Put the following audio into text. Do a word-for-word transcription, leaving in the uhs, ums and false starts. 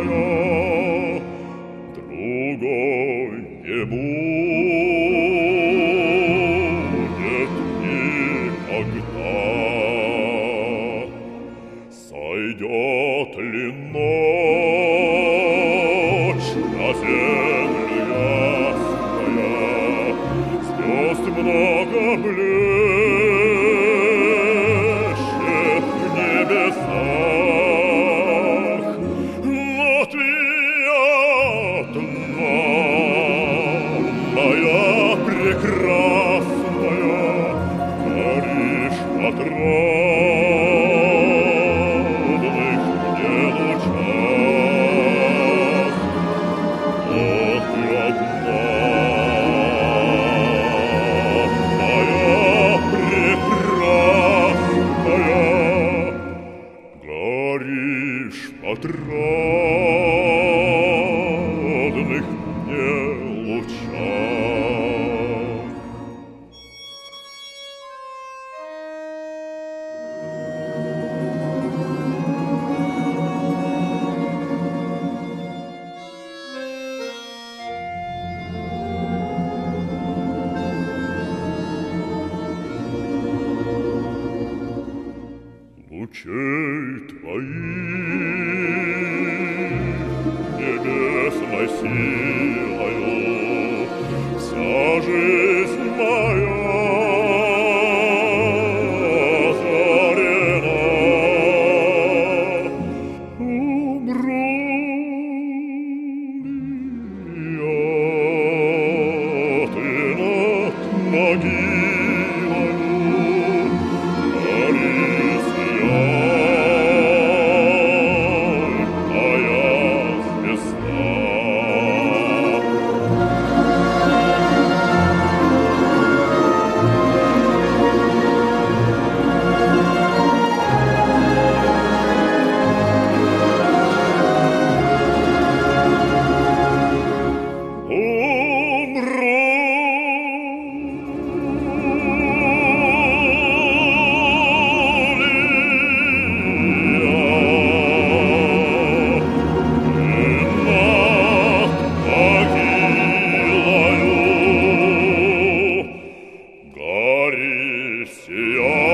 моя, другой не будет никогда. Сойдет ли ночь на землю ясная, звезд много блещет в небесах, но ты одна, моя прекрасная, горишь от родных мне лучах. Но ты одна, моя прекрасная, горишь от родных мне лучах. Лучей твоих небесной силою вся жизнь моя озарена. Умру ли я, ты над могилою, горишь Горишь, сияй.